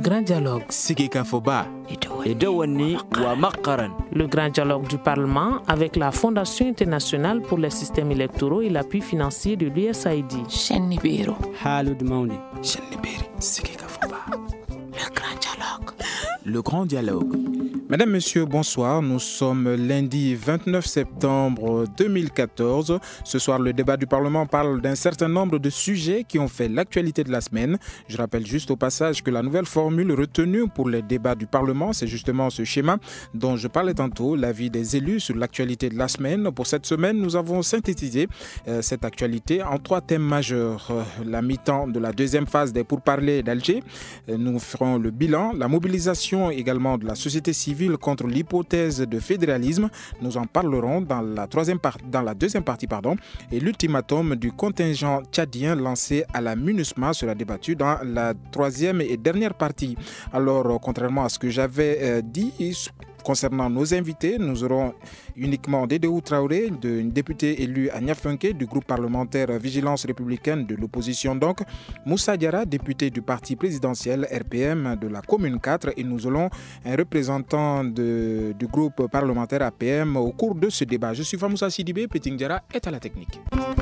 grand dialogue. Sikikafoba. Edawani wa makaran. Le grand dialogue du Parlement avec la Fondation internationale pour les systèmes électoraux et l'appui financier de l'USAID. Shenibiro. Halud Mauni. Shenibiri. Sikikafoba. Le grand dialogue. Le grand dialogue. Mesdames, Messieurs, bonsoir. Nous sommes lundi 29 septembre 2014. Ce soir, le débat du Parlement parle d'un certain nombre de sujets qui ont fait l'actualité de la semaine. Je rappelle juste au passage que la nouvelle formule retenue pour les débats du Parlement, c'est justement ce schéma dont je parlais tantôt, l'avis des élus sur l'actualité de la semaine. Pour cette semaine, nous avons synthétisé cette actualité en 3 thèmes majeurs. La mi-temps de la deuxième phase des pourparlers d'Alger. Nous ferons le bilan, la mobilisation également de la société civile contre l'hypothèse de fédéralisme. Nous en parlerons dans la deuxième partie, et l'ultimatum du contingent tchadien lancé à la MINUSMA sera débattu dans la 3e et dernière partie. Alors, contrairement à ce que j'avais dit concernant nos invités, nous aurons uniquement Dedeu Traoré, une députée élue à Niafunké du groupe parlementaire Vigilance républicaine de l'opposition donc, Moussa Diarra, député du parti présidentiel RPM de la commune 4, et nous aurons un représentant du groupe parlementaire APM au cours de ce débat. Je suis Famoussa Sidibé, Peting Diarra est à la technique.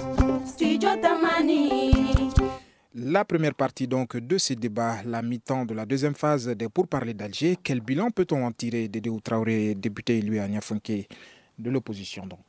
La première partie donc de ce débat, la mi-temps de la deuxième phase des pourparlers d'Alger. Quel bilan peut-on en tirer de Dedeu Traoré, député élu à Niafunké de l'opposition donc?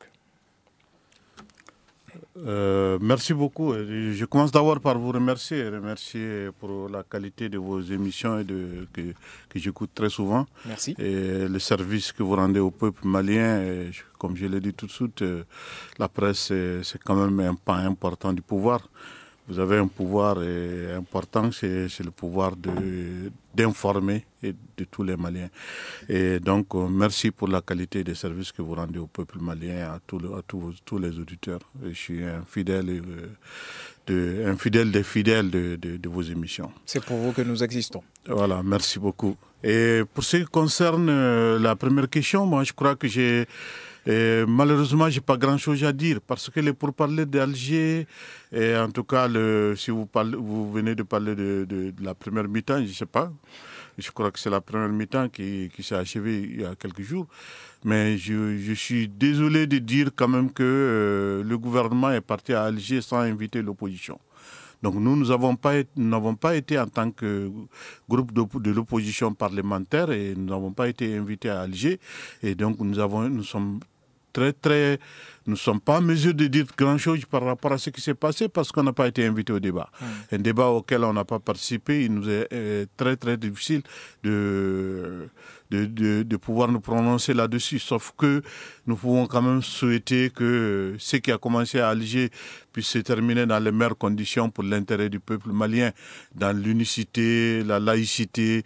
Merci beaucoup. Je commence d'abord par vous remercier pour la qualité de vos émissions que j'écoute très souvent. Merci. Et le service que vous rendez au peuple malien, comme je l'ai dit tout de suite, la presse c'est quand même un pan important du pouvoir. Vous avez un pouvoir important, c'est le pouvoir d'informer de tous les Maliens. Et donc, merci pour la qualité des services que vous rendez au peuple malien, à tous les auditeurs. Je suis un fidèle des fidèles de vos émissions. C'est pour vous que nous existons. Voilà, merci beaucoup. Et pour ce qui concerne la première question, moi je crois que malheureusement, je n'ai pas grand-chose à dire parce que les pourparlers d'Alger, et en tout cas, si vous venez de parler de la première mi-temps, je ne sais pas, je crois que c'est la première mi-temps qui s'est achevée il y a quelques jours, mais je suis désolé de dire quand même que le gouvernement est parti à Alger sans inviter l'opposition. Donc nous n'avons pas été en tant que groupe de l'opposition parlementaire et nous n'avons pas été invités à Alger. Et donc nous sommes nous ne sommes pas en mesure de dire grand-chose par rapport à ce qui s'est passé parce qu'on n'a pas été invité au débat. Un débat auquel on n'a pas participé, il nous est très très difficile de pouvoir nous prononcer là-dessus. Sauf que nous pouvons quand même souhaiter que ce qui a commencé à Alger puisse se terminer dans les meilleures conditions pour l'intérêt du peuple malien, dans l'unicité, la laïcité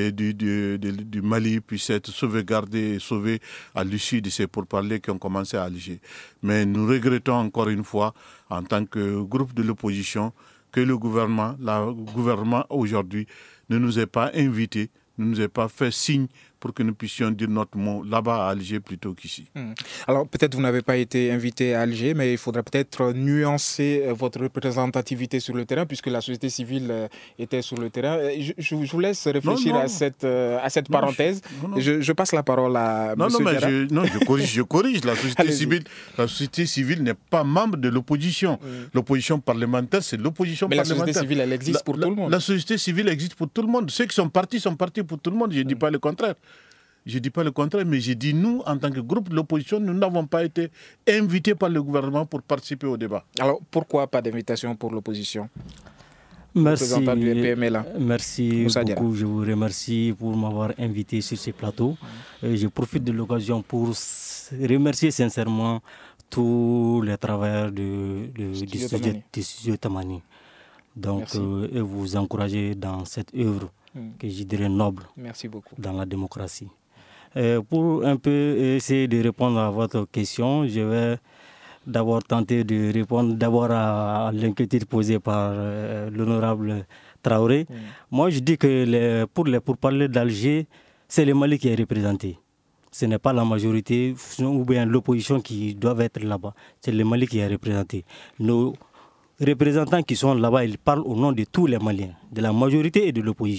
du Mali puisse être sauvegardée et sauvée à l'issue de ces pourparlers qui ont commencé à Alger. Mais nous regrettons encore une fois, en tant que groupe de l'opposition, que le gouvernement aujourd'hui ne nous ait pas invités, ne nous ait pas fait signe pour que nous puissions dire notre mot là-bas à Alger plutôt qu'ici. Alors peut-être vous n'avez pas été invité à Alger, mais il faudrait peut-être nuancer votre représentativité sur le terrain, puisque la société civile était sur le terrain. Je vous laisse réfléchir à cette parenthèse. Je passe la parole à M. Diarra. Je corrige. La société civile n'est pas membre de l'opposition. L'opposition parlementaire, c'est l'opposition parlementaire. Mais la société civile, elle existe pour tout le monde. La société civile existe pour tout le monde. Ceux qui sont partis pour tout le monde. Je ne dis pas le contraire. Je ne dis pas le contraire, mais j'ai dit nous, en tant que groupe de l'opposition, nous n'avons pas été invités par le gouvernement pour participer au débat. Alors, pourquoi pas d'invitation pour l'opposition? Merci, merci beaucoup. Je vous remercie pour m'avoir invité sur ce plateau. Je profite de l'occasion pour remercier sincèrement tous les travailleurs du studio Tamani. Donc, et vous encourager dans cette œuvre que je dirais noble. Merci beaucoup. Dans la démocratie. Pour un peu essayer de répondre à votre question, je vais d'abord tenter de répondre à l'inquiétude posée par l'honorable Traoré. Moi, je dis que pour parler d'Alger, c'est le Mali qui est représenté. Ce n'est pas la majorité ou bien l'opposition qui doivent être là-bas. C'est le Mali qui est représenté. Nos représentants qui sont là-bas, ils parlent au nom de tous les Maliens, de la majorité et de l'opposition.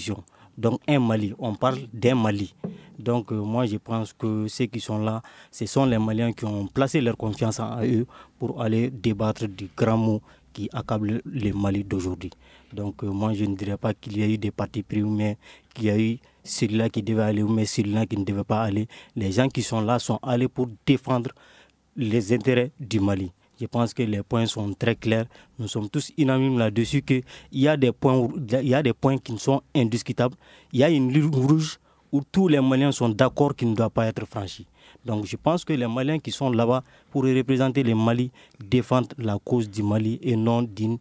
Donc un Mali, on parle d'un Mali. Donc moi je pense que ceux qui sont là, ce sont les Maliens qui ont placé leur confiance en eux pour aller débattre du grand mot qui accable les Mali d'aujourd'hui. Donc moi je ne dirais pas qu'il y a eu des partis pris, mais qu'il y a eu celui-là qui devait aller, mais celui-là qui ne devait pas aller. Les gens qui sont là sont allés pour défendre les intérêts du Mali. Je pense que les points sont très clairs. Nous sommes tous unanimes là-dessus qu'il y a des points qui sont indiscutables. Il y a une ligne rouge où tous les Maliens sont d'accord qu'il ne doit pas être franchi. Donc je pense que les Maliens qui sont là-bas pour représenter le Mali défendent la cause du Mali et non d'une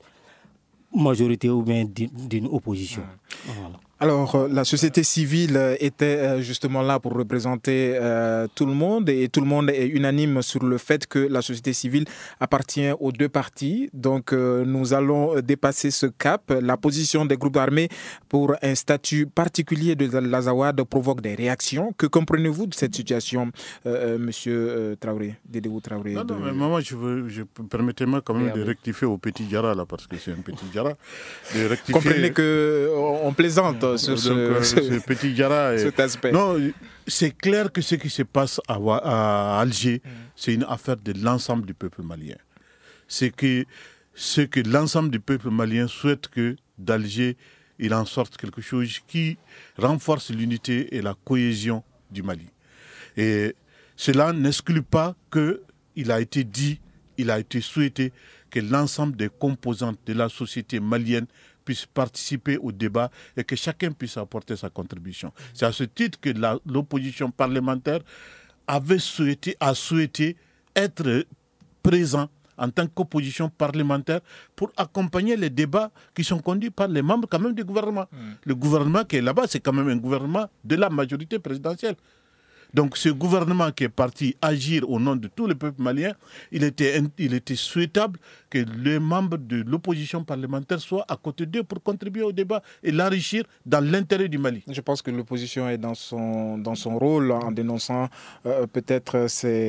majorité ou bien d'une opposition. Voilà. Alors, la société civile était justement là pour représenter tout le monde et tout le monde est unanime sur le fait que la société civile appartient aux deux partis. Donc, nous allons dépasser ce cap. La position des groupes armés pour un statut particulier de l'Azawad provoque des réactions. Que comprenez-vous de cette situation, Monsieur Traoré, Dédéou Traoré? Non, mais moi, permettez-moi quand même de rectifier au petit Diarra, là, parce que c'est un petit Diarra. Comprenez qu'on plaisante sur ce petit Diarra. Cet aspect. Non, c'est clair que ce qui se passe à Alger, c'est une affaire de l'ensemble du peuple malien. C'est que ce que l'ensemble du peuple malien souhaite que d'Alger, il en sorte quelque chose qui renforce l'unité et la cohésion du Mali. Et cela n'exclut pas qu'il a été dit, il a été souhaité que l'ensemble des composantes de la société malienne puissent participer au débat et que chacun puisse apporter sa contribution. C'est à ce titre que l'opposition parlementaire a souhaité être présent en tant qu'opposition parlementaire pour accompagner les débats qui sont conduits par les membres quand même du gouvernement. Le gouvernement qui est là-bas, c'est quand même un gouvernement de la majorité présidentielle. Donc ce gouvernement qui est parti agir au nom de tout le peuple malien, il était souhaitable que les membres de l'opposition parlementaire soient à côté d'eux pour contribuer au débat et l'enrichir dans l'intérêt du Mali. Je pense que l'opposition est dans son rôle en dénonçant peut-être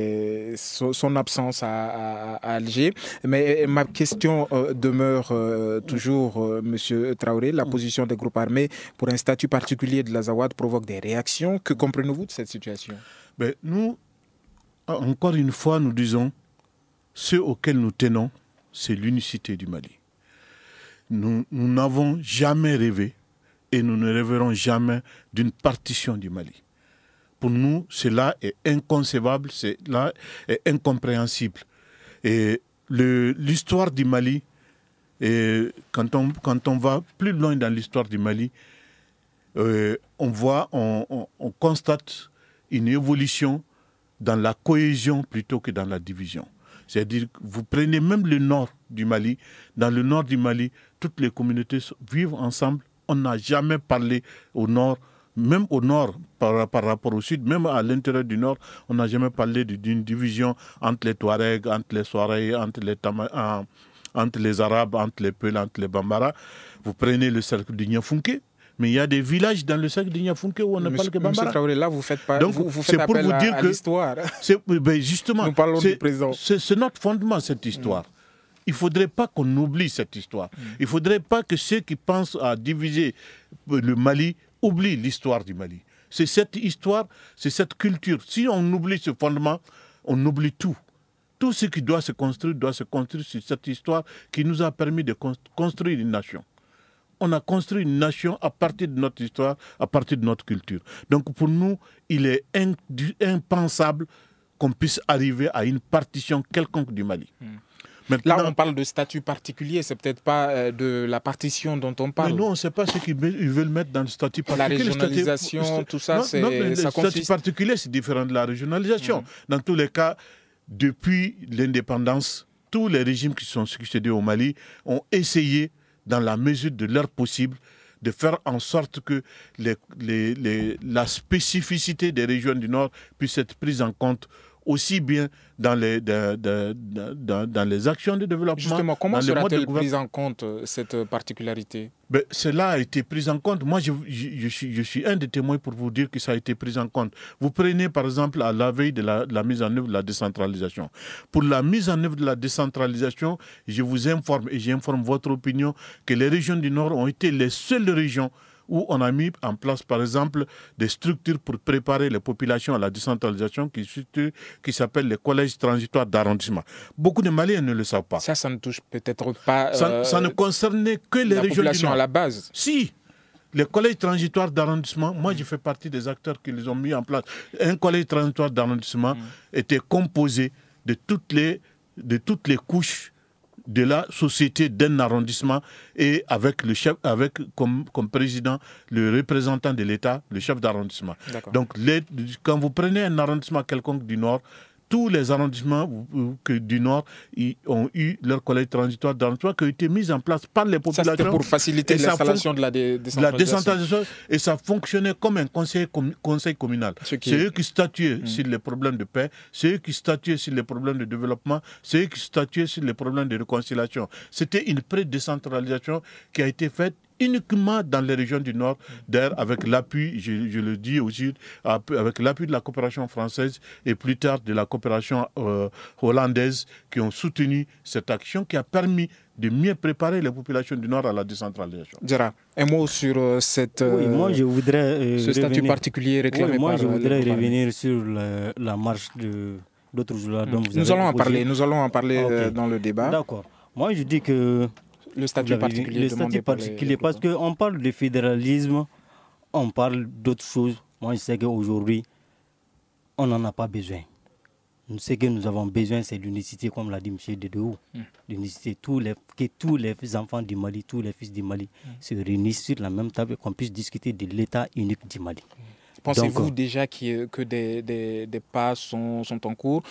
son absence à Alger. Mais ma question demeure toujours, Monsieur Traoré. La position des groupes armés pour un statut particulier de l'Azawad provoque des réactions. Que comprenez-vous de cette situation? Ben, nous, encore une fois, nous disons, ce auquel nous tenons, c'est l'unicité du Mali. Nous n'avons jamais rêvé et nous ne rêverons jamais d'une partition du Mali. Pour nous, cela est inconcevable, cela est incompréhensible. Et l'histoire du Mali, quand on va plus loin dans l'histoire du Mali, on constate une évolution dans la cohésion plutôt que dans la division. C'est-à-dire que vous prenez même le nord du Mali. Dans le nord du Mali, toutes les communautés vivent ensemble. On n'a jamais parlé au nord, même au nord par rapport au sud, même à l'intérieur du nord, on n'a jamais parlé d'une division entre les Touaregs, entre les Soareys, entre les Arabes, entre les Peuls, entre les Bambara. Vous prenez le cercle du Niafunké. Mais il y a des villages dans le cercle de Niafunké où on ne parle que Bambara. Monsieur Traoré, là, vous faites pas. Donc, vous faites appel à l'histoire. Justement, nous parlons du présent. C'est notre fondement, cette histoire. Il ne faudrait pas qu'on oublie cette histoire. Il ne faudrait pas que ceux qui pensent à diviser le Mali oublient l'histoire du Mali. C'est cette histoire, c'est cette culture. Si on oublie ce fondement, on oublie tout. Tout ce qui doit se construire sur cette histoire qui nous a permis de construire une nation. On a construit une nation à partir de notre histoire, à partir de notre culture. Donc pour nous, il est impensable qu'on puisse arriver à une partition quelconque du Mali. Maintenant, là, on parle de statut particulier, c'est peut-être pas de la partition dont on parle. Mais nous, on ne sait pas ce qu'ils veulent mettre dans le statut particulier. La régionalisation, tout ça, ça consiste... Le statut particulier, c'est différent de la régionalisation. Dans tous les cas, depuis l'indépendance, tous les régimes qui sont succédés au Mali ont essayé dans la mesure de leur possible, de faire en sorte que la spécificité des régions du Nord puisse être prise en compte aussi bien dans les actions de développement. Justement, comment sera-t-elle prise en compte, cette particularité? Cela a été pris en compte. Moi, je suis un des témoins pour vous dire que ça a été pris en compte. Vous prenez par exemple à la veille de la mise en œuvre de la décentralisation. Pour la mise en œuvre de la décentralisation, je vous informe et j'informe votre opinion que les régions du Nord ont été les seules régions où on a mis en place, par exemple, des structures pour préparer les populations à la décentralisation qui s'appellent les collèges transitoires d'arrondissement. Beaucoup de Maliens ne le savent pas. Ça ne touche peut-être pas ça ne concernait que les régions du population Nord. À la base. Si. Les collèges transitoires d'arrondissement, moi je fais partie des acteurs qui les ont mis en place. Un collège transitoire d'arrondissement était composé de toutes les couches de la société d'un arrondissement et avec le chef, comme président le représentant de l'État, le chef d'arrondissement. Donc quand vous prenez un arrondissement quelconque du Nord, tous les arrondissements du Nord ont eu leur collège transitoire d'arrondissement qui a été mis en place par les populations. Ça, c'était pour faciliter l'installation de la décentralisation. Et ça fonctionnait comme un conseil communal. C'est eux qui statuaient sur les problèmes de paix, c'est eux qui statuaient sur les problèmes de développement, c'est eux qui statuaient sur les problèmes de réconciliation. C'était une pré-décentralisation qui a été faite uniquement dans les régions du Nord, d'ailleurs avec l'appui, je le dis aussi, avec l'appui de la coopération française et plus tard de la coopération hollandaise qui ont soutenu cette action qui a permis de mieux préparer les populations du Nord à la décentralisation. Gérard, un mot sur cette, moi, je voudrais, ce statut particulier réclamé par je voudrais revenir sur la marche d'autres jours dont vous avez Nous allons en parler dans le débat. D'accord. Moi, je dis que le statut particulier, parce qu'on parle de fédéralisme, on parle d'autres choses. Moi, je sais qu'aujourd'hui, on n'en a pas besoin. Ce que nous avons besoin, c'est l'unicité, comme l'a dit M. Dedehou. L'unicité, que tous les enfants du Mali, tous les fils du Mali se réunissent sur la même table et qu'on puisse discuter de l'État unique du Mali. Pensez-vous déjà que des pas sont en cours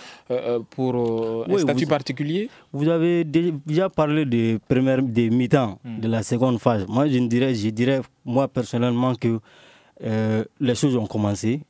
pour un statut particulier? Vous avez déjà parlé des mi-temps, de la seconde phase. Moi, je dirais moi personnellement que les choses ont commencé.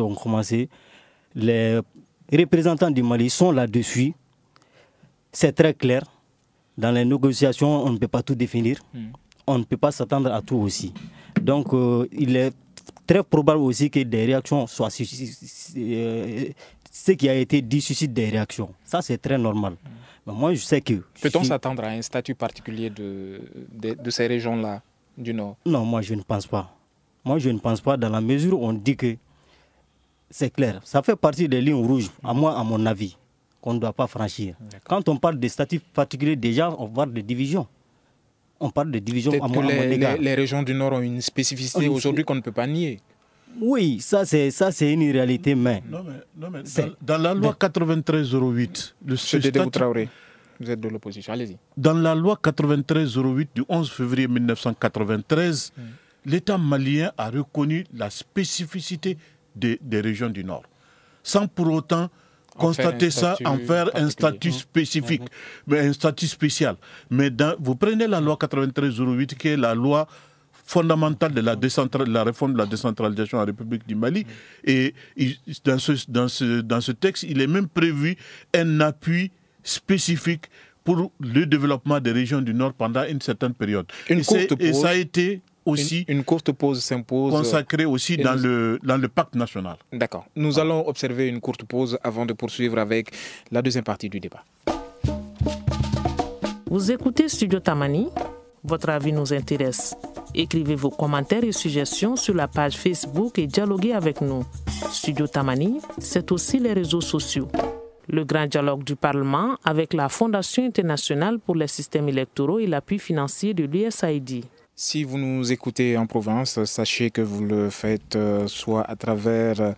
Les représentants du Mali sont là-dessus. C'est très clair. Dans les négociations, on ne peut pas tout définir. On ne peut pas s'attendre à tout aussi. Donc, il est très probable aussi que des réactions soient ce qui a été dit suscite des réactions. Ça, c'est très normal. Mais moi, je sais que... Peut-on s'attendre à un statut particulier de ces régions-là du Nord? Non, moi, je ne pense pas. Moi, je ne pense pas dans la mesure où on dit que c'est clair. Ça fait partie des lignes rouges, à mon avis, qu'on ne doit pas franchir. Quand on parle de statut particulier, déjà, on parle de division. On parle de division à mon égard. Les régions du Nord ont une spécificité aujourd'hui qu'on ne peut pas nier. Oui, ça c'est une réalité, mais... Non, mais dans la loi 93-08... Monsieur Dedehou Traoré, vous êtes de l'opposition, allez-y. Dans la loi 93-08 du 11 février 1993, l'État malien a reconnu la spécificité des régions du Nord, sans pour autant constater ça, en faire un statut spécifique, mais un statut spécial. Mais vous prenez la loi 93-08, qui est la loi fondamentale de la réforme de la décentralisation en République du Mali, et dans ce texte, il est même prévu un appui spécifique pour le développement des régions du Nord pendant une certaine période. Et ça a été aussi une courte pause s'impose, consacré aussi dans le pacte national. D'accord. Nous allons observer une courte pause avant de poursuivre avec la deuxième partie du débat. Vous écoutez Studio Tamani. Votre avis nous intéresse. Écrivez vos commentaires et suggestions sur la page Facebook et dialoguez avec nous. Studio Tamani, c'est aussi les réseaux sociaux. Le grand dialogue du Parlement avec la Fondation internationale pour les systèmes électoraux et l'appui financier de l'USAID. Si vous nous écoutez en province, sachez que vous le faites soit à travers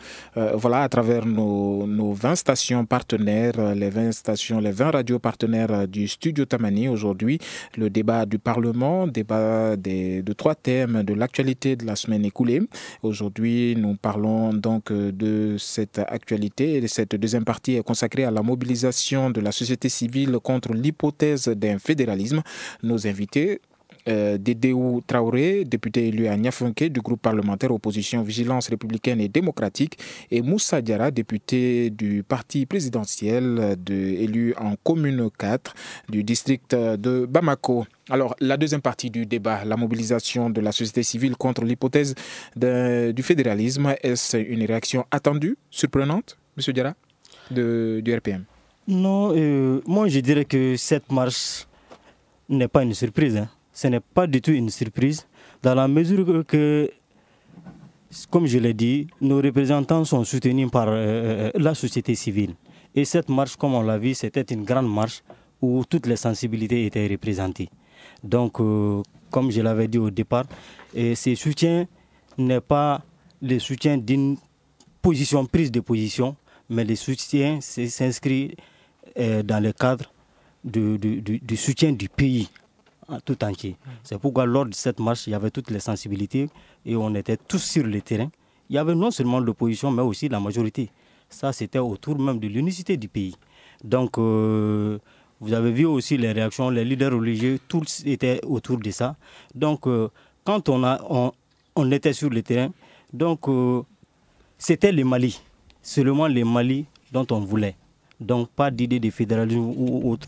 nos 20 stations partenaires, les 20 radios partenaires du Studio Tamani. Aujourd'hui, le débat du Parlement, débat de 3 thèmes de l'actualité de la semaine écoulée. Aujourd'hui, nous parlons donc de cette actualité et cette deuxième partie est consacrée à la mobilisation de la société civile contre l'hypothèse d'un fédéralisme. Nos invités, Dedehou Traoré, député élu à Niafunké du groupe parlementaire opposition Vigilance républicaine et démocratique, et Moussa Diarra, député du parti présidentiel élu en commune 4 du district de Bamako. Alors, la deuxième partie du débat, la mobilisation de la société civile contre l'hypothèse du fédéralisme, est-ce une réaction attendue, surprenante, M. Diarra, du RPM? Non, moi je dirais que cette marche n'est pas une surprise. ce n'est pas du tout une surprise, dans la mesure que, comme je l'ai dit, nos représentants sont soutenus par la société civile. Et cette marche, comme on l'a vu, c'était une grande marche où toutes les sensibilités étaient représentées. Donc, comme je l'avais dit au départ, ce soutien n'est pas le soutien d'une prise de position, mais le soutien s'inscrit dans le cadre du soutien du pays tout entier. C'est pourquoi lors de cette marche, il y avait toutes les sensibilités et on était tous sur le terrain. Il y avait non seulement l'opposition, mais aussi la majorité. Ça, c'était autour même de l'unicité du pays. Donc, vous avez vu aussi les réactions, les leaders religieux, tous étaient autour de ça. Donc, quand on était sur le terrain, donc c'était le Mali, seulement le Mali dont on voulait. Donc, pas d'idée de fédéralisme ou autre.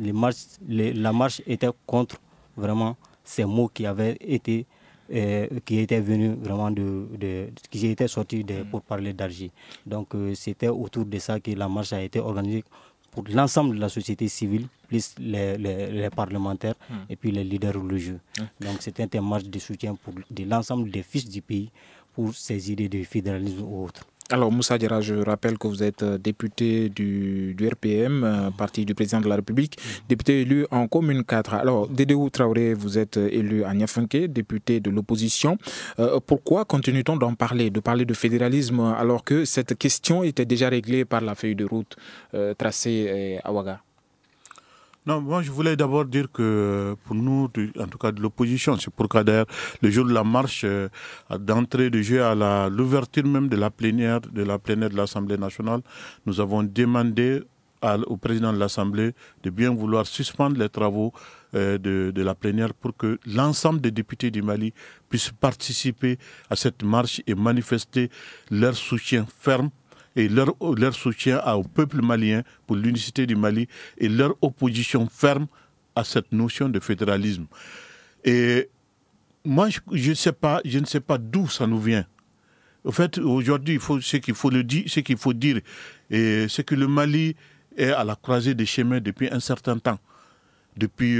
La marche était contre vraiment ces mots qui avaient été, qui étaient venus vraiment qui étaient sortis pour parler d'Alger. Donc, c'était autour de ça que la marche a été organisée pour l'ensemble de la société civile, plus les parlementaires et puis les leaders religieux. Donc, c'était une marche de soutien de l'ensemble des fils du pays pour ces idées de fédéralisme ou autre. Alors Moussa Diarra, je rappelle que vous êtes député du RPM, parti du président de la République, député élu en commune 4. Alors Dédéou Traoré, vous êtes élu à Niafunké, député de l'opposition. Pourquoi continue-t-on de parler de fédéralisme alors que cette question était déjà réglée par la feuille de route tracée à Ouaga? Non, moi je voulais d'abord dire que pour nous, en tout cas de l'opposition, c'est pourquoi d'ailleurs le jour de la marche, d'entrée de jeu à l'ouverture même de la plénière de l'Assemblée nationale, nous avons demandé au président de l'Assemblée de bien vouloir suspendre les travaux de la plénière pour que l'ensemble des députés du Mali puissent participer à cette marche et manifester leur soutien ferme et leur soutien au peuple malien pour l'unicité du Mali et leur opposition ferme à cette notion de fédéralisme. Et moi, je ne sais pas d'où ça nous vient. En fait, aujourd'hui, ce qu'il faut dire, c'est que le Mali est à la croisée des chemins depuis un certain temps. Depuis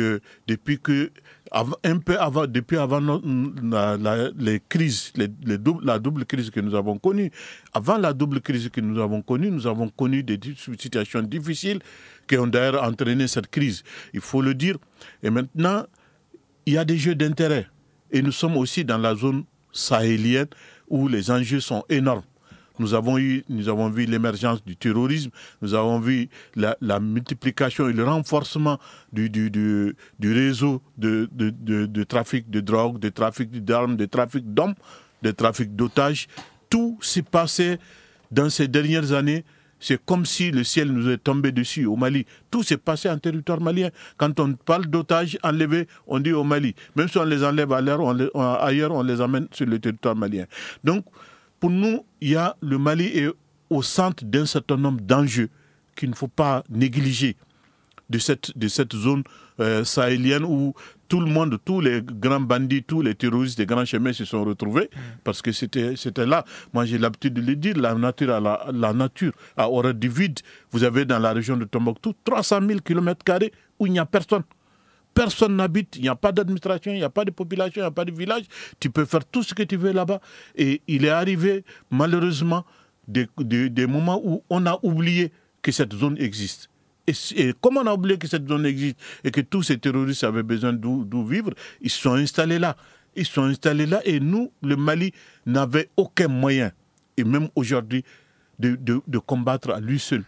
avant les crises, la double crise que nous avons connue. Avant la double crise que nous avons connu des situations difficiles qui ont d'ailleurs entraîné cette crise. Il faut le dire. Et maintenant, il y a des jeux d'intérêt. Et nous sommes aussi dans la zone sahélienne où les enjeux sont énormes. Nous avons vu l'émergence du terrorisme, nous avons vu la multiplication et le renforcement du réseau de trafic de drogue, de trafic d'armes, de trafic d'hommes, de trafic d'otages. Tout s'est passé dans ces dernières années. C'est comme si le ciel nous est tombé dessus au Mali. Tout s'est passé en territoire malien. Quand on parle d'otages enlevés, on dit au Mali. Même si on les enlève ailleurs, on les amène sur le territoire malien. Donc, pour nous, le Mali est au centre d'un certain nombre d'enjeux qu'il ne faut pas négliger de cette zone sahélienne où tout le monde, tous les grands bandits, tous les terroristes des grands chemins se sont retrouvés parce que c'était là. Moi, j'ai l'habitude de le dire, la nature a horreur du vide. Vous avez dans la région de Tombouctou 300 000 km² où il n'y a personne. Personne n'habite, il n'y a pas d'administration, il n'y a pas de population, il n'y a pas de village. Tu peux faire tout ce que tu veux là-bas. Et il est arrivé, malheureusement, des moments où on a oublié que cette zone existe. Et comme on a oublié que cette zone existe et que tous ces terroristes avaient besoin d'où vivre, ils se sont installés là. Ils se sont installés là et nous, le Mali, n'avait aucun moyen, et même aujourd'hui, de combattre à lui seul.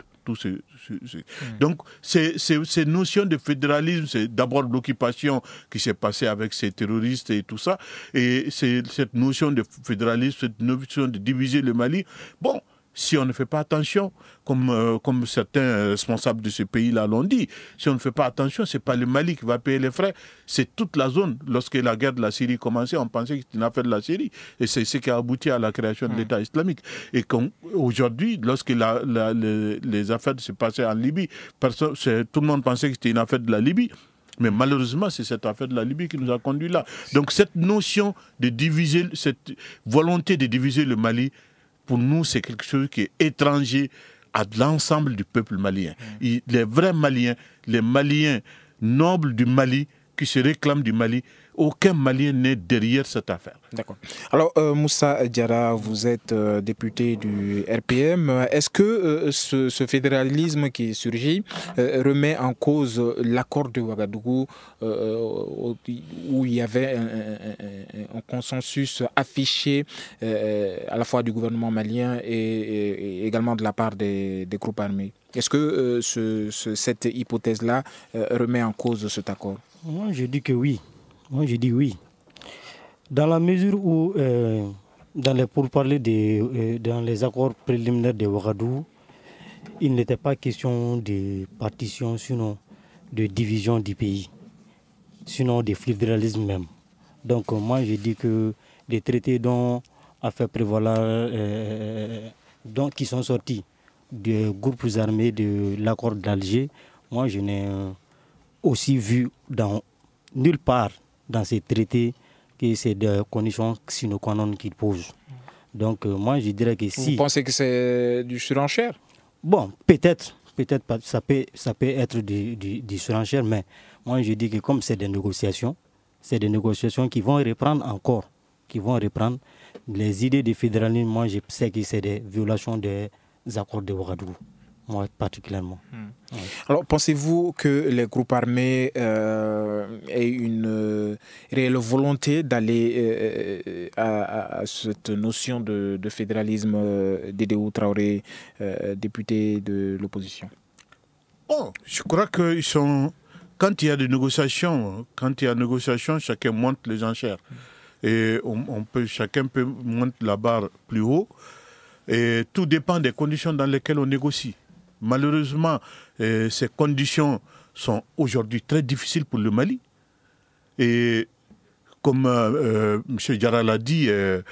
Donc, ces notions de fédéralisme, c'est d'abord l'occupation qui s'est passée avec ces terroristes et tout ça. Et cette notion de fédéralisme, cette notion de diviser le Mali, bon, si on ne fait pas attention, comme certains responsables de ce pays-là l'ont dit, si on ne fait pas attention, ce n'est pas le Mali qui va payer les frais, c'est toute la zone. Lorsque la guerre de la Syrie commençait, on pensait que c'était une affaire de la Syrie, et c'est ce qui a abouti à la création de l'État islamique. Et aujourd'hui, lorsque les affaires se passaient en Libye, tout le monde pensait que c'était une affaire de la Libye. Mais malheureusement, c'est cette affaire de la Libye qui nous a conduit là. Donc cette notion de diviser, cette volonté de diviser le Mali, pour nous, c'est quelque chose qui est étranger à l'ensemble du peuple malien. Les vrais Maliens, les Maliens nobles du Mali, qui se réclament du Mali. Aucun Malien n'est derrière cette affaire. D'accord. Alors, Moussa Diarra, vous êtes député du RPM. Est-ce que ce fédéralisme qui surgit remet en cause l'accord de Ouagadougou où il y avait un consensus affiché à la fois du gouvernement malien et également de la part des groupes armés? Est-ce que cette hypothèse-là remet en cause cet accord? Moi, je dis que oui. Moi, je dis oui. Dans la mesure où, pour parler dans les accords préliminaires de Ouagadougou, il n'était pas question de partition, sinon de division du pays, sinon de fédéralisme même. Donc, moi, je dis que les traités dont a fait prévaloir, qui sont sortis des groupes armés de l'accord d'Alger, moi, je n'ai aussi vu nulle part dans ces traités que c'est des conditions sine qua non qu'ils posent. Donc moi je dirais que si... Vous pensez que c'est du surenchère? Bon, peut-être pas, ça peut être du surenchère, mais moi je dis que comme c'est des négociations qui vont reprendre les idées de fédéralisme. Moi je sais que c'est des violations des accords de Ouagadougou. Moi, particulièrement. Ouais. Alors, pensez-vous que les groupes armés aient une réelle volonté d'aller à cette notion de fédéralisme? Dédéou Traoré, député de l'opposition. Oh, je crois qu'ils sont... Quand il y a des négociations, chacun monte les enchères. Et chacun peut monter la barre plus haut. Et tout dépend des conditions dans lesquelles on négocie. Malheureusement, ces conditions sont aujourd'hui très difficiles pour le Mali. Et comme M. Diarra l'a dit,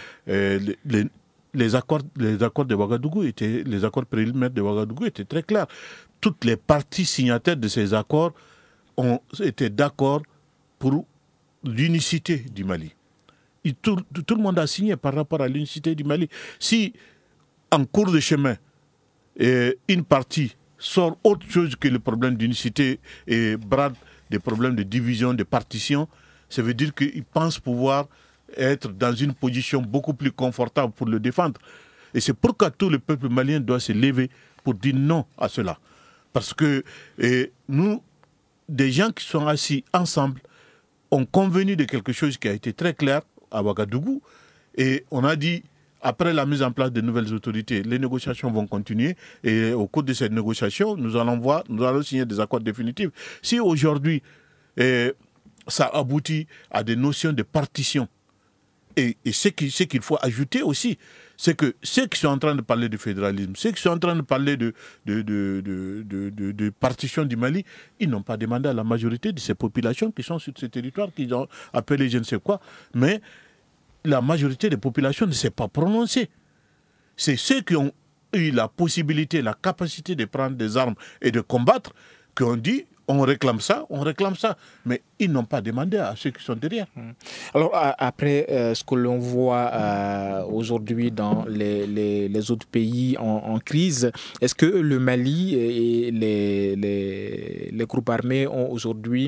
les accords de Ouagadougou les accords préliminaires de Ouagadougou étaient très clairs. Toutes les parties signataires de ces accords ont été d'accord pour l'unicité du Mali. Et tout le monde a signé par rapport à l'unicité du Mali. Si, en cours de chemin, une partie sort autre chose que le problème d'unicité et brade des problèmes de division, de partition, ça veut dire qu'ils pensent pouvoir être dans une position beaucoup plus confortable pour le défendre. Et c'est pourquoi tout le peuple malien doit se lever pour dire non à cela. Parce que nous, des gens qui sont assis ensemble, ont convenu de quelque chose qui a été très clair à Ouagadougou, et on a dit, après la mise en place de nouvelles autorités, les négociations vont continuer, et au cours de ces négociations, nous allons signer des accords définitifs. Si aujourd'hui, ça aboutit à des notions de partition, et ce qu'il faut ajouter aussi, c'est que ceux qui sont en train de parler de fédéralisme, ceux qui sont en train de parler de partition du Mali, ils n'ont pas demandé à la majorité de ces populations qui sont sur ce territoire, qu'ils ont appelé je ne sais quoi, mais la majorité des populations ne s'est pas prononcée. C'est ceux qui ont eu la possibilité, la capacité de prendre des armes et de combattre, qui ont dit on réclame ça, mais ils n'ont pas demandé à ceux qui sont derrière. Alors après ce que l'on voit aujourd'hui dans les autres pays en crise, est-ce que le Mali et les groupes armés ont aujourd'hui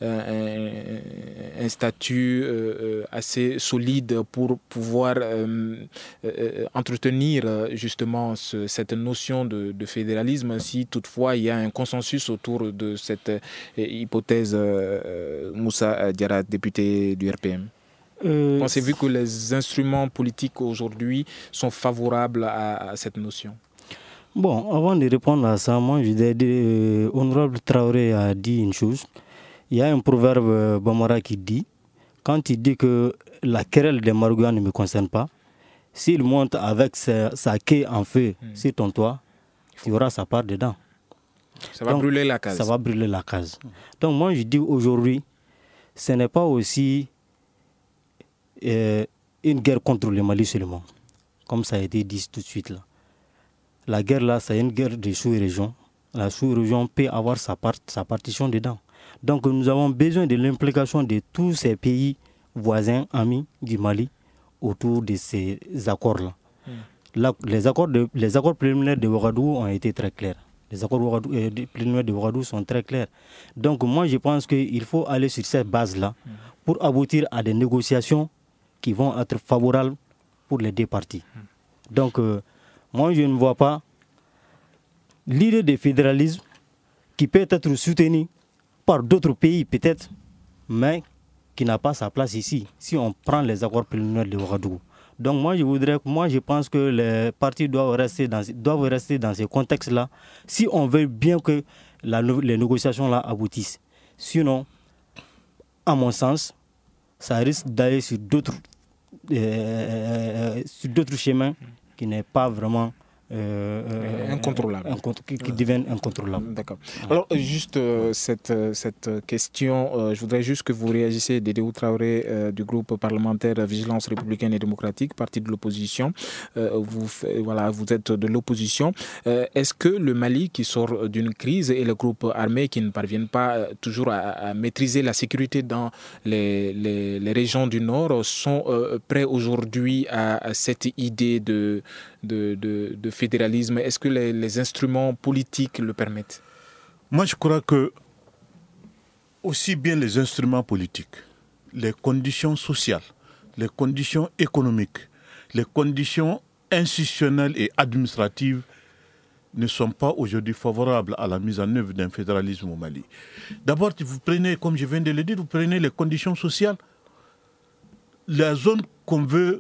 un statut assez solide pour pouvoir entretenir justement cette notion de fédéralisme, si toutefois il y a un consensus autour de cette hypothèse? Moussa Diarra, député du RPM. Pensez-vous que les instruments politiques aujourd'hui sont favorables à cette notion? Bon, avant de répondre à ça, moi, Honorable Traoré a dit une chose. Il y a un proverbe bambara qui dit, quand il dit que la querelle des Marougas ne me concerne pas, s'il monte avec sa queue en feu sur ton toit, il y aura sa part dedans. Ça va brûler la case. Ça va brûler la case. Donc moi je dis aujourd'hui, ce n'est pas aussi une guerre contre le Mali seulement, comme ça a été dit tout de suite là. La guerre là, c'est une guerre de sous-région. La sous-région peut avoir sa partition dedans. Donc nous avons besoin de l'implication de tous ces pays voisins, amis du Mali, autour de ces accords-là. Les accords préliminaires de Ouagadougou ont été très clairs. Les accords préliminaires de Ouagadougou sont très clairs. Donc moi, je pense qu'il faut aller sur cette base-là pour aboutir à des négociations qui vont être favorables pour les deux parties. Donc moi, je ne vois pas l'idée de fédéralisme qui peut être soutenue par d'autres pays peut-être, mais qui n'a pas sa place ici, si on prend les accords préliminaires de Ouagadougou. Donc moi je pense que les partis doivent rester dans ce contexte-là, si on veut bien que les négociations là aboutissent. Sinon, à mon sens, ça risque d'aller sur d'autres chemins qui n'est pas vraiment incontrôlable. Qui deviennent incontrôlables. D'accord. Alors, juste cette question, je voudrais juste que vous réagissiez, Dédéou Traoré, du groupe parlementaire Vigilance républicaine et démocratique, parti de l'opposition. Vous êtes de l'opposition. Est-ce que le Mali, qui sort d'une crise, et le groupe armé qui ne parviennent pas toujours à maîtriser la sécurité dans les régions du Nord, sont prêts aujourd'hui à cette idée de fédéralisme? Est-ce que les instruments politiques le permettent? Moi, je crois que aussi bien les instruments politiques, les conditions sociales, les conditions économiques, les conditions institutionnelles et administratives ne sont pas aujourd'hui favorables à la mise en œuvre d'un fédéralisme au Mali. D'abord, vous prenez, comme je viens de le dire, vous prenez les conditions sociales. La zone qu'on veut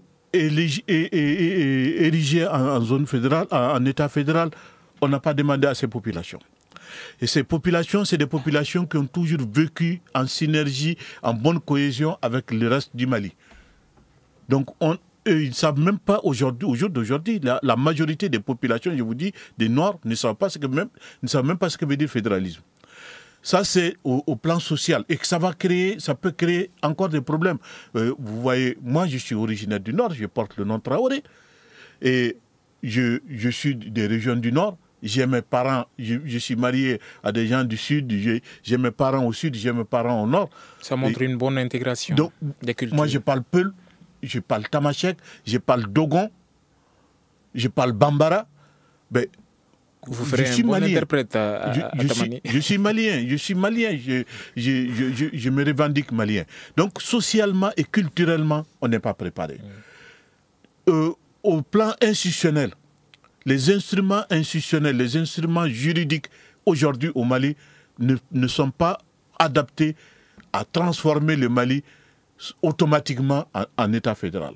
érigé en zone fédérale, en État fédéral, on n'a pas demandé à ces populations. Et ces populations, c'est des populations qui ont toujours vécu en synergie, en bonne cohésion avec le reste du Mali. Donc, ils ne savent même pas au jour d'aujourd'hui, la majorité des populations, je vous dis, des Noirs, ne savent même pas ce que veut dire fédéralisme. Ça, c'est au plan social. Et que ça peut créer encore des problèmes. Vous voyez, moi, je suis originaire du Nord, je porte le nom Traoré. Et je suis des régions du Nord. J'ai mes parents, je suis marié à des gens du Sud. J'ai mes parents au Sud, j'ai mes parents au Nord. Ça montre une bonne intégration des cultures. Moi, je parle Peul, je parle Tamashek, je parle Dogon, je parle Bambara. Ben, vous ferez un bon interprète à Tamani. Je suis malien, je me revendique malien. Donc socialement et culturellement, on n'est pas préparé. Au plan institutionnel, les instruments institutionnels, les instruments juridiques aujourd'hui au Mali ne sont pas adaptés à transformer le Mali automatiquement en État fédéral.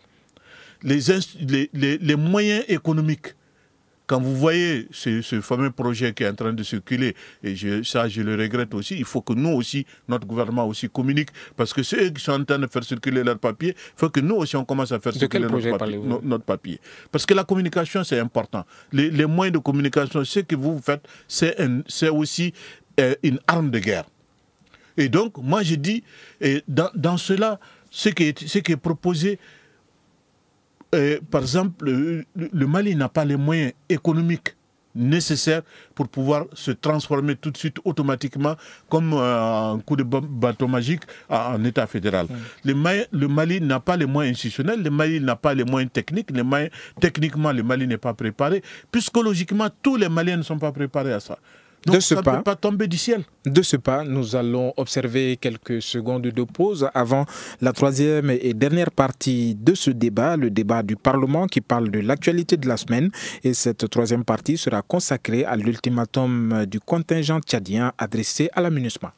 Les moyens économiques, quand vous voyez ce fameux projet qui est en train de circuler, et je le regrette aussi, il faut que nous aussi, notre gouvernement aussi communique, parce que ceux qui sont en train de faire circuler leur papier, il faut que nous aussi on commence à faire circuler notre papier. Parce que la communication, c'est important. Les moyens de communication, ce que vous faites, c'est aussi une arme de guerre. Et donc, moi je dis, dans cela, ce qui est proposé, par exemple, le Mali n'a pas les moyens économiques nécessaires pour pouvoir se transformer tout de suite automatiquement comme un coup de bâton magique en État fédéral. Le Mali n'a pas les moyens institutionnels, le Mali n'a pas les moyens techniques, techniquement le Mali n'est pas préparé. Psychologiquement, tous les Maliens ne sont pas préparés à ça. Donc ça ne peut pas tomber du ciel. De ce pas, nous allons observer quelques secondes de pause avant la troisième et dernière partie de ce débat, le débat du Parlement qui parle de l'actualité de la semaine. Et cette troisième partie sera consacrée à l'ultimatum du contingent tchadien adressé à la MINUSMA.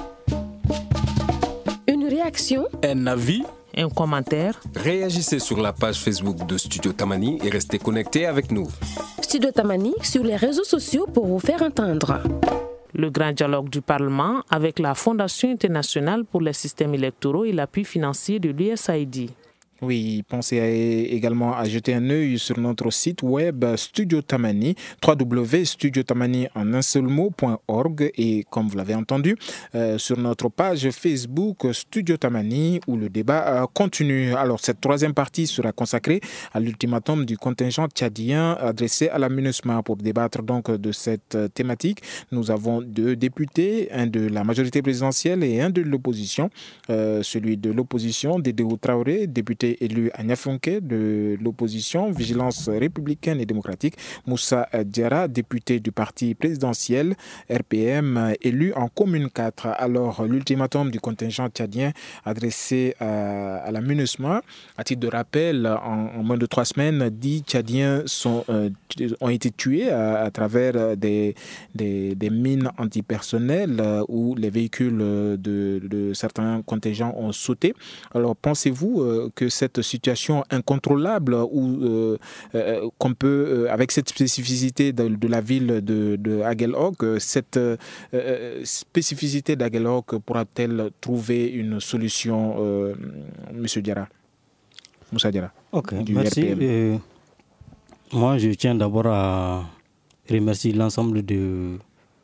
Une réaction, un avis, un commentaire. Réagissez sur la page Facebook de Studio Tamani et restez connectés avec nous. Studio Tamani sur les réseaux sociaux pour vous faire entendre. Le grand dialogue du Parlement avec la Fondation internationale pour les systèmes électoraux et l'appui financier de l'USAID. Oui, pensez également à jeter un œil sur notre site web Studio Tamani, www.studiotamani en un seul mot.org et comme vous l'avez entendu, sur notre page Facebook Studio Tamani où le débat continue. Alors cette troisième partie sera consacrée à l'ultimatum du contingent tchadien adressé à la MINUSMA. Pour débattre donc de cette thématique, nous avons deux députés, un de la majorité présidentielle et un de l'opposition. Celui de l'opposition, Dédéou Traoré, député député élu à Niafonke de l'opposition, Vigilance républicaine et démocratique, Moussa Diarra, député du parti présidentiel RPM, élu en commune 4. Alors, l'ultimatum du contingent tchadien adressé à la MINUSMA, à titre de rappel, en moins de 3 semaines, 10 Tchadiens ont été tués à travers des mines antipersonnelles où les véhicules de certains contingents ont sauté. Alors, pensez-vous que cette situation incontrôlable ou qu'on peut, avec cette spécificité de la ville de Aguelhok, cette spécificité d'Aguelhok pourra-t-elle trouver une solution, Monsieur Diarra, Moussa Diarra? Ok, merci. Moi, je tiens d'abord à remercier l'ensemble de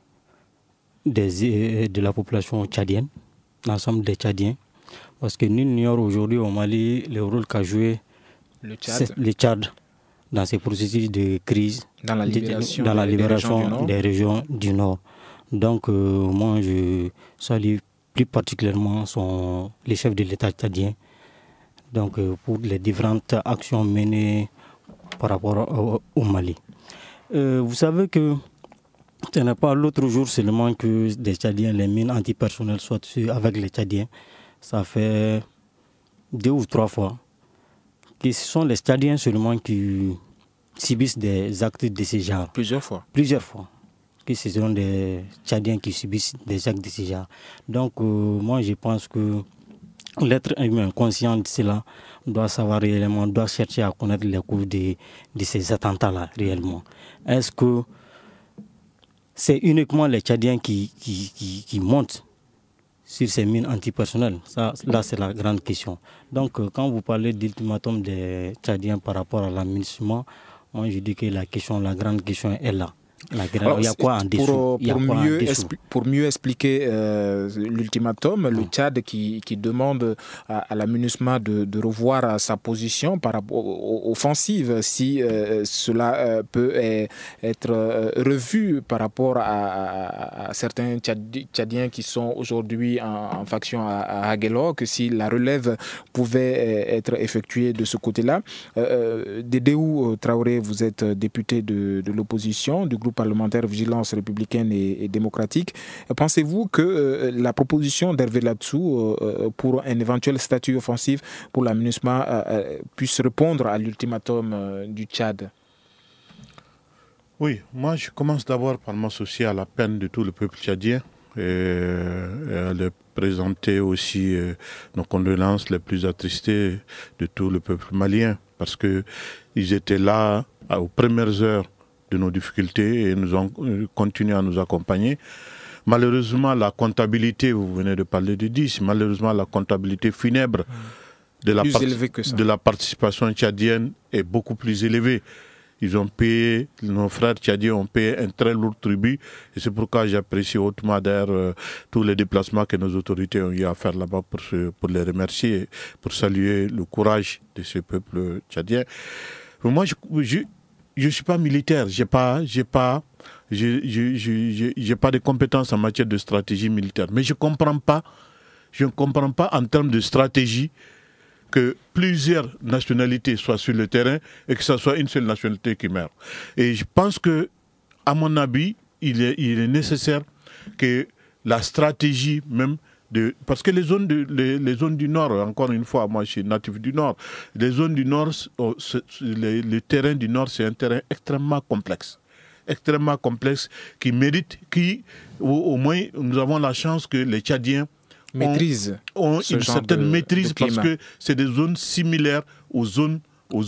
la population tchadienne, l'ensemble des Tchadiens, parce que nul n'ignore aujourd'hui au Mali le rôle qu'a joué le Tchad dans ces processus de crise, dans la libération des régions du Nord. Donc, moi, je salue plus particulièrement les chefs de l'État tchadien, donc, pour les différentes actions menées par rapport au Mali. Vous savez que ce n'est pas l'autre jour seulement que des Tchadiens, les mines antipersonnelles soient avec les Tchadiens. Ça fait 2 ou 3 fois que ce sont les Tchadiens seulement qui subissent des actes de ce genre. Plusieurs fois. Que ce sont des Tchadiens qui subissent des actes de ce genre. Donc, moi, je pense que l'être humain conscient de cela doit savoir réellement, doit chercher à connaître les causes de ces attentats-là réellement. Est-ce que c'est uniquement les Tchadiens qui montent sur ces mines antipersonnelles? Là, c'est la grande question. Donc, quand vous parlez d'ultimatum des Tchadiens par rapport à l'aménagement, moi je dis que la grande question est là. Alors, il y a quoi en dessous? Pour mieux expliquer l'ultimatum, le Tchad qui demande à la MINUSMA de revoir sa position par rapport aux offensives, si cela peut être revu par rapport à certains Tchadiens qui sont aujourd'hui en faction à Aguelhok, si la relève pouvait être effectuée de ce côté-là. Dédéou Traoré, vous êtes député de l'opposition, du groupe parlementaire Vigilance républicaine et démocratique. Pensez-vous que la proposition d'Hervé Ladsou pour un éventuel statut offensif pour la MINUSMA puisse répondre à l'ultimatum du Tchad? Oui, moi je commence d'abord par m'associer à la peine de tout le peuple tchadien et à leur présenter aussi nos condoléances les plus attristées de tout le peuple malien, parce qu'ils étaient là aux premières heures de nos difficultés et nous ont continué à nous accompagner. Malheureusement, la comptabilité, vous venez de parler de 10, malheureusement la comptabilité funèbre de la participation tchadienne est beaucoup plus élevée. Ils ont payé, nos frères tchadiens ont payé un très lourd tribut et c'est pourquoi j'apprécie hautement d'ailleurs tous les déplacements que nos autorités ont eu à faire là-bas pour les remercier, pour saluer le courage de ce peuple tchadien. Moi, je ne suis pas militaire, j'ai pas de compétences en matière de stratégie militaire. Mais je ne comprends pas en termes de stratégie que plusieurs nationalités soient sur le terrain et que ce soit une seule nationalité qui meurt. Et je pense que, à mon avis, il est nécessaire que la stratégie même parce que les zones du Nord, encore une fois, moi je suis natif du Nord, les zones du Nord, le terrain du Nord, c'est un terrain extrêmement complexe qui mérite, au moins nous avons la chance que les Tchadiens ont une certaine maîtrise parce que c'est des zones similaires aux zones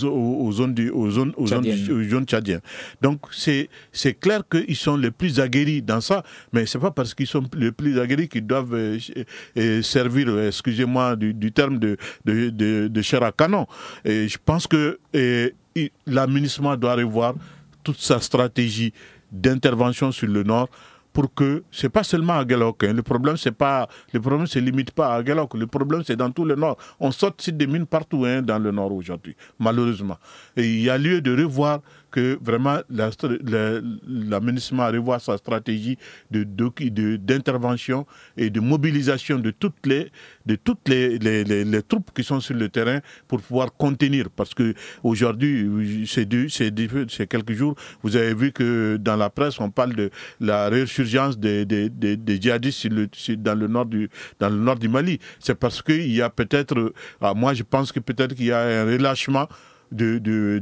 tchadiennes. Donc c'est clair qu'ils sont les plus aguerris dans ça, mais c'est pas parce qu'ils sont les plus aguerris qu'ils doivent servir, excusez-moi du terme de chair à canon. Et je pense que l'aménagement doit revoir toute sa stratégie d'intervention sur le Nord, pour que c'est pas seulement à Aguelhok, le problème se limite pas à Aguelhok, le problème c'est dans tout le Nord. On saute sur des mines partout dans le Nord aujourd'hui, malheureusement. Et il y a lieu de revoir que vraiment l'aménagement revoie sa stratégie d'intervention et de mobilisation de toutes les troupes qui sont sur le terrain pour pouvoir contenir. Parce que aujourd'hui, ces quelques jours, vous avez vu que dans la presse, on parle de la résurgence des djihadistes dans le nord du Mali. C'est parce qu'il y a peut-être, moi je pense que peut-être qu'il y a un relâchement du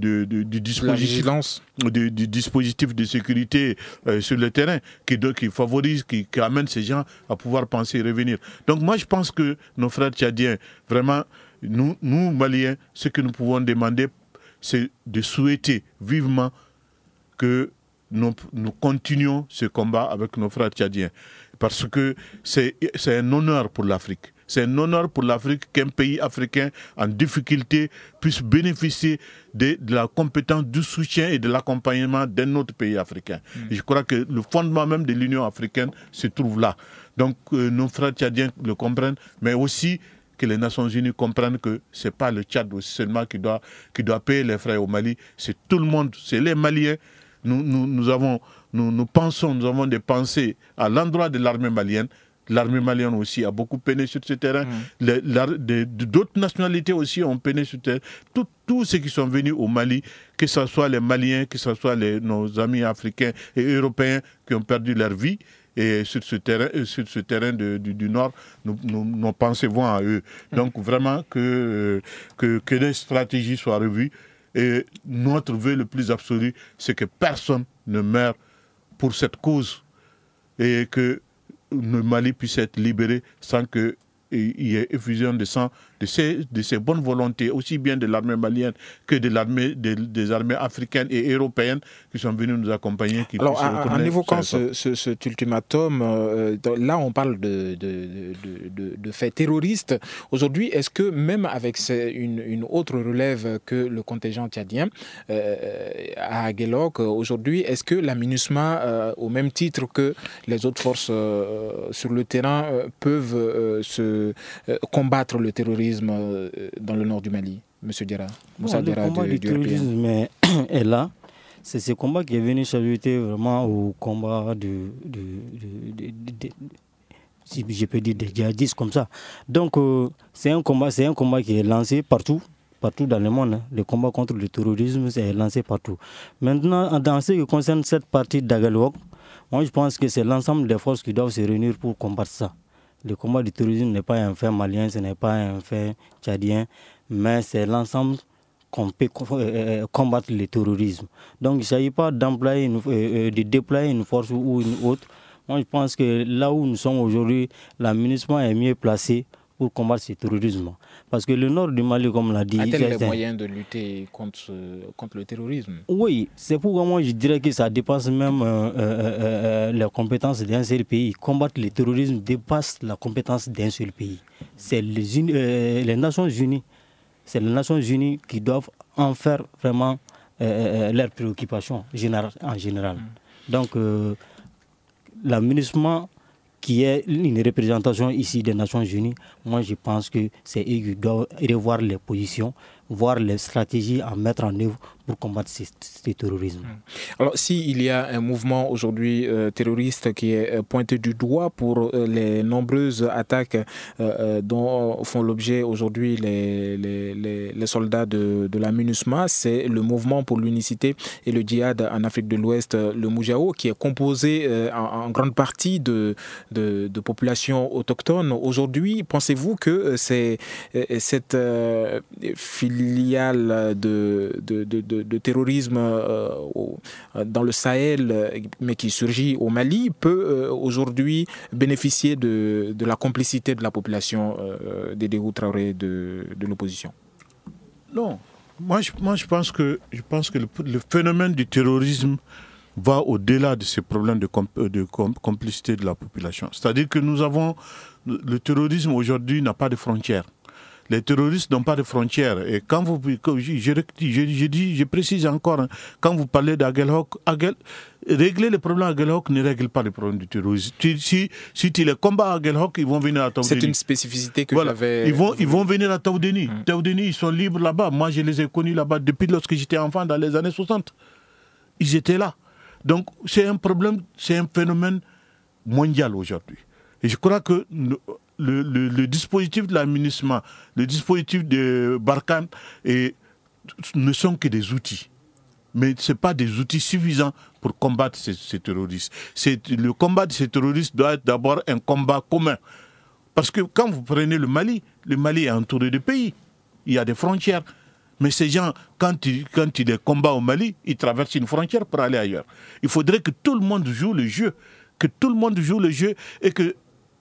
dispositif de sécurité sur le terrain qui favorise, qui amène ces gens à pouvoir penser et revenir. Donc moi je pense que nos frères tchadiens, vraiment, nous Maliens, ce que nous pouvons demander, c'est de souhaiter vivement que nous continuions ce combat avec nos frères tchadiens. Parce que c'est un honneur pour l'Afrique. C'est un honneur pour l'Afrique qu'un pays africain en difficulté puisse bénéficier de la compétence, du soutien et de l'accompagnement d'un autre pays africain. Et je crois que le fondement même de l'Union africaine se trouve là. Donc nos frères tchadiens le comprennent, mais aussi que les Nations Unies comprennent que ce n'est pas le Tchad aussi seulement qui doit payer les frais au Mali, c'est tout le monde, c'est les Maliens. Nous avons des pensées à l'endroit de l'armée malienne. L'armée malienne aussi a beaucoup peiné sur ce terrain. D'autres nationalités aussi ont peiné sur ce terrain. Tous ceux qui sont venus au Mali, que ce soit les Maliens, que ce soit nos amis africains et européens qui ont perdu leur vie, et sur ce terrain du Nord, nos pensées vont à eux. Donc vraiment que les stratégies soient revues. Et notre vœu le plus absolu, c'est que personne ne meure pour cette cause et que le Mali puisse être libéré sans qu'il y ait effusion de sang de ces bonnes volontés, aussi bien de l'armée malienne que des armées africaines et européennes qui sont venues nous accompagner. Alors, en évoquant cet ultimatum, là on parle de faits terroristes. Aujourd'hui, est-ce que même avec une autre relève que le contingent tchadien à Aguelhok, aujourd'hui, est-ce que la MINUSMA, au même titre que les autres forces sur le terrain, peuvent combattre le terrorisme dans le nord du Mali, M. Diarra? Le combat du terrorisme est là. C'est ce combat qui est venu s'ajouter vraiment au combat si je peux dire, des djihadistes comme ça. Donc c'est un combat qui est lancé partout dans le monde. Le combat contre le terrorisme est lancé partout. Maintenant, dans ce qui concerne cette partie d'Aguelhok, moi je pense que c'est l'ensemble des forces qui doivent se réunir pour combattre ça. Le combat du terrorisme n'est pas un fait malien, ce n'est pas un fait tchadien, mais c'est l'ensemble qu'on peut combattre le terrorisme. Donc il ne s'agit pas de déployer une force ou une autre. Moi je pense que là où nous sommes aujourd'hui, la MINUSMA est mieux placée pour combattre ce terrorisme. Parce que le nord du Mali, comme l'a dit... A-t-elle les moyens de lutter contre le terrorisme? Oui, c'est pourquoi moi je dirais que ça dépasse même les compétences d'un seul pays. Combattre le terrorisme dépasse la compétence d'un seul pays. C'est les Nations Unies. C'est les Nations Unies qui doivent en faire vraiment leurs préoccupations en général. Donc, la MINUSMA, qui est une représentation ici des Nations Unies, moi je pense que c'est eux qui doivent revoir les positions, voir les stratégies à mettre en œuvre pour combattre ce terrorisme. Alors s'il y a un mouvement aujourd'hui terroriste qui est pointé du doigt pour les nombreuses attaques dont font l'objet aujourd'hui les soldats de la MINUSMA, c'est le mouvement pour l'unicité et le djihad en Afrique de l'Ouest, le Moujao, qui est composé en grande partie de populations autochtones. Aujourd'hui, pensez-vous que cette filiale de terrorisme dans le Sahel, mais qui surgit au Mali, peut aujourd'hui bénéficier de la complicité de la population des Dédé Traoré de l'opposition? Non, moi je pense que le phénomène du terrorisme va au-delà de ces problèmes de complicité de la population. C'est-à-dire que le terrorisme aujourd'hui n'a pas de frontières. Les terroristes n'ont pas de frontières. Et quand je précise encore, quand vous parlez d'Aguelhok, régler les problèmes à Aguelhok ne règle pas les problèmes du terrorisme. Si tu les combats à Aguelhok, ils vont venir à Taoudeni. C'est une spécificité que j'avais... Ils vont venir à Taoudeni. Taoudeni, ils sont libres là-bas. Moi, je les ai connus là-bas depuis lorsque j'étais enfant, dans les années 60. ils étaient là. Donc c'est un problème, c'est un phénomène mondial aujourd'hui. Et je crois que le dispositif de l'aménagement, le dispositif de Barkhane ne sont que des outils. Mais ce n'est pas des outils suffisants pour combattre ces terroristes. Le combat de ces terroristes doit être d'abord un combat commun. Parce que quand vous prenez le Mali est entouré de pays. Il y a des frontières. Mais ces gens, quand il est combat au Mali, ils traversent une frontière pour aller ailleurs. Il faudrait que tout le monde joue le jeu. Que tout le monde joue le jeu et que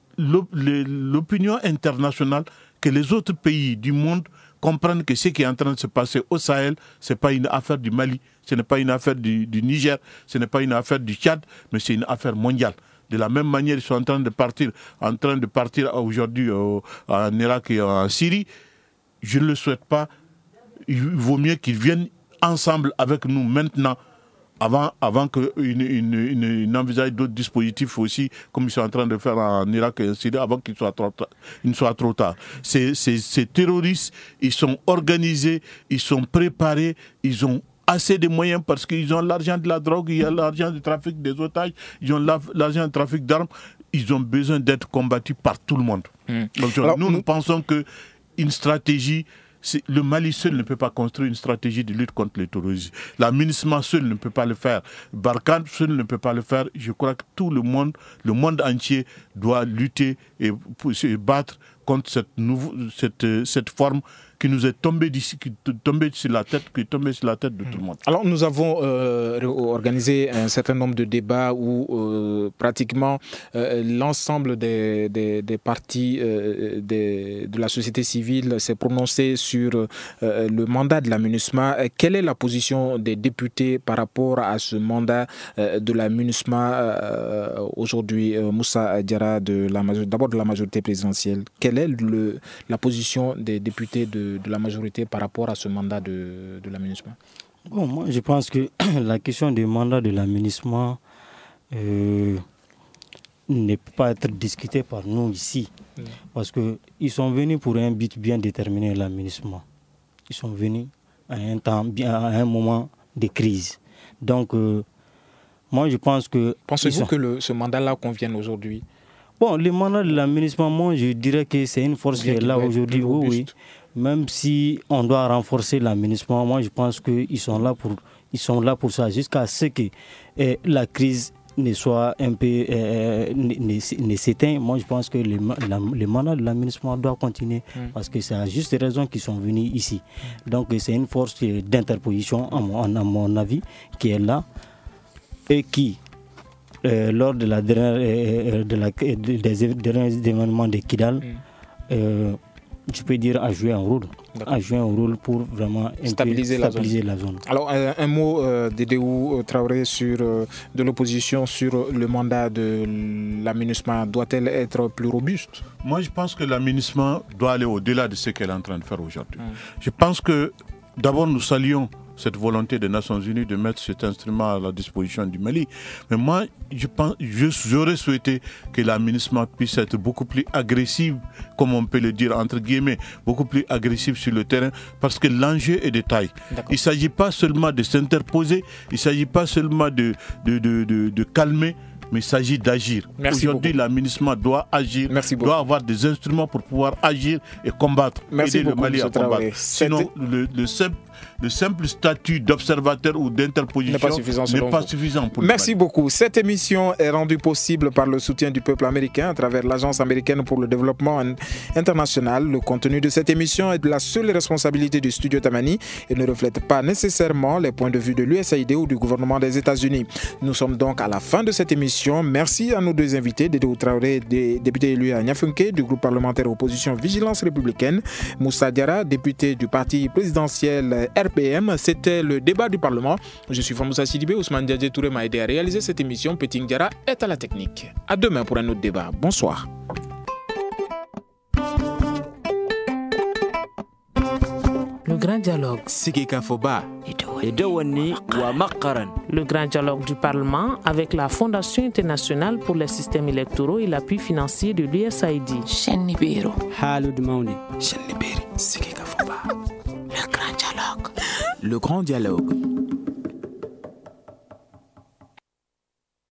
l'opinion internationale, que les autres pays du monde comprennent que ce qui est en train de se passer au Sahel, ce n'est pas une affaire du Mali, ce n'est pas une affaire du Niger, ce n'est pas une affaire du Tchad, mais c'est une affaire mondiale. De la même manière, ils sont en train de partir aujourd'hui en Irak et en Syrie. Je ne le souhaite pas. Il vaut mieux qu'ils viennent ensemble avec nous maintenant, avant qu'ils n'envisagent d'autres dispositifs aussi, comme ils sont en train de faire en Irak et en Syrie, avant qu'il ne soit trop tard. Ces terroristes, ils sont organisés, ils sont préparés, ils ont assez de moyens parce qu'ils ont l'argent de la drogue, il y a l'argent du trafic des otages, ils ont l'argent du trafic d'armes. Ils ont besoin d'être combattus par tout le monde. Donc, nous pensons qu'une stratégie... Le Mali seul ne peut pas construire une stratégie de lutte contre le terrorisme. L'aménagement seul ne peut pas le faire. Barkhane seul ne peut pas le faire. Je crois que tout le monde entier doit lutter et se battre contre cette forme qui nous est tombée sur la tête de tout le monde. Alors nous avons organisé un certain nombre de débats où pratiquement l'ensemble des partis de la société civile s'est prononcé sur le mandat de la MINUSMA. Quelle est la position des députés par rapport à ce mandat de la MINUSMA aujourd'hui, Moussa Diarra, d'abord de la majorité présidentielle? Quelle est la position des députés de la majorité par rapport à ce mandat de la MINUSMA? Bon, moi, je pense que la question du mandat de la MINUSMA ne peut pas être discutée par nous ici. Parce qu'ils sont venus pour un but bien déterminé, la MINUSMA. Ils sont venus à un moment de crise. Donc, moi, je pense que... Pensez-vous que ce mandat-là convienne aujourd'hui? Bon, le mandat de la MINUSMA, moi, je dirais que c'est une force qui est là aujourd'hui. Oui. Même si on doit renforcer la MINUSMA, moi, je pense qu'ils sont là pour ça, jusqu'à ce que la crise ne soit un peu ne s'éteint. Moi, je pense que le mandat de la MINUSMA doit continuer parce que c'est à juste raison qu'ils sont venus ici. Donc, c'est une force d'interposition, à mon avis, qui est là et qui... lors de la dernière, des derniers événements de Kidal, je peux dire a joué un rôle pour vraiment stabiliser la zone. Alors un mot d'Edéou Traoré de l'opposition sur le mandat de la MINUSMA. Doit-elle être plus robuste? Moi je pense que la MINUSMA doit aller au-delà de ce qu'elle est en train de faire aujourd'hui. Je pense que d'abord nous saluons cette volonté des Nations Unies de mettre cet instrument à la disposition du Mali. Mais moi, j'aurais souhaité que la MINUSMA puisse être beaucoup plus agressive, comme on peut le dire, entre guillemets, beaucoup plus agressive sur le terrain, parce que l'enjeu est de taille. Il ne s'agit pas seulement de s'interposer, il ne s'agit pas seulement de calmer, mais il s'agit d'agir. Aujourd'hui, la MINUSMA doit agir, doit avoir des instruments pour pouvoir agir et combattre, aider le Mali à combattre. Sinon, le simple statut d'observateur ou d'interposition n'est pas suffisant pour le Merci beaucoup. Cette émission est rendue possible par le soutien du peuple américain à travers l'Agence américaine pour le développement international. Le contenu de cette émission est de la seule responsabilité du studio Tamani et ne reflète pas nécessairement les points de vue de l'USAID ou du gouvernement des États-Unis. Nous sommes donc à la fin de cette émission. Merci à nos deux invités, Dedéou Traoré, député élu à Niafunké du groupe parlementaire opposition Vigilance républicaine, Moussa Diarra, député du parti présidentiel RPM. C'était le débat du Parlement. Je suis Famoussa Sidibé. Ousmane Diadje Touré m'a aidé à réaliser cette émission. Peting Diarra est à la technique. À demain pour un autre débat. Bonsoir. Le grand dialogue. Le grand dialogue du Parlement avec la Fondation internationale pour les systèmes électoraux et l'appui financier de l'USAID. Le grand dialogue. Le grand dialogue.